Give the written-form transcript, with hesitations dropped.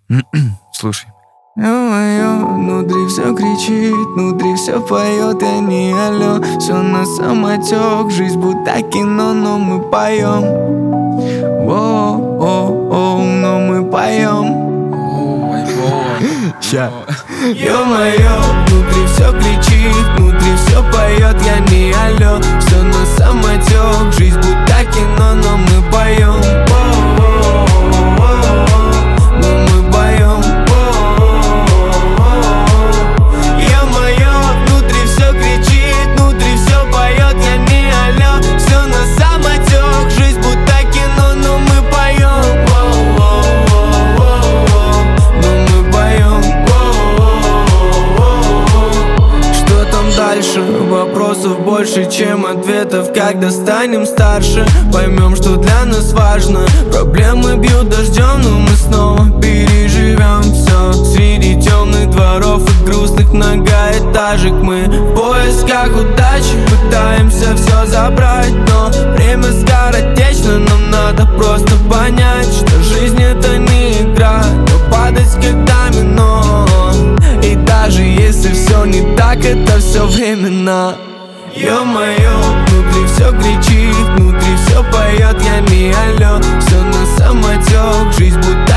Слушай. Ё-моё, внутри все кричит, внутри все поет, я не алло. Все на самотек, жизнь будто кино, но мы поем. О, но мы поем. Ща. Ё-моё, внутри все кричит, внутри все поет, я не алло. Все на самотек, жизнь будто кино, но мы поем. Но мы поем. Ё-моё, внутри все кричит, внутри все поет, я не алло. Все на самотек, жизнь будто кино, но мы поем. Но мы поем. Что там дальше? Вопросов больше, чем ответов. Когда станем старше, поймем, что для нас важно. Проблемы бьют дождем, но мы снова переживем все. Среди темных дворов и грустных многоэтажек мы в поисках удачи пытаемся все забрать, но время скоротечно. Нам надо просто понять, что жизнь это не игра, но падать с домино. И даже если все не так, это все временно. Ё-моё, внутри все кричит, внутри все поет, я не алло. Все на самотек, жизнь будто